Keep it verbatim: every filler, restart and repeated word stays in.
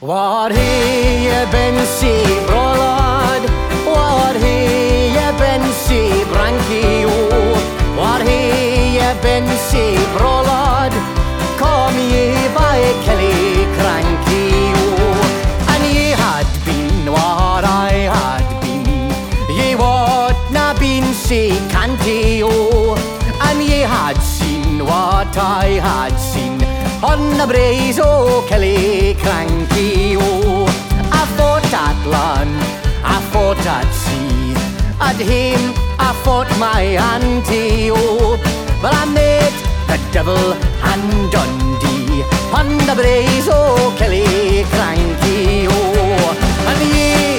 War he ye bensi brolad, war he ye bensi brancio, war he ye bensi brolad, kom ye by Kelly cranky. And ye had been what I had been, ye what na been si cantio, and ye had seen what I had seen on the braes o Kelly cranky. I fought at land, I fought at sea, at him I fought my auntie, oh, but I met the devil and Dundee on the braes o Kelly cranky. And ye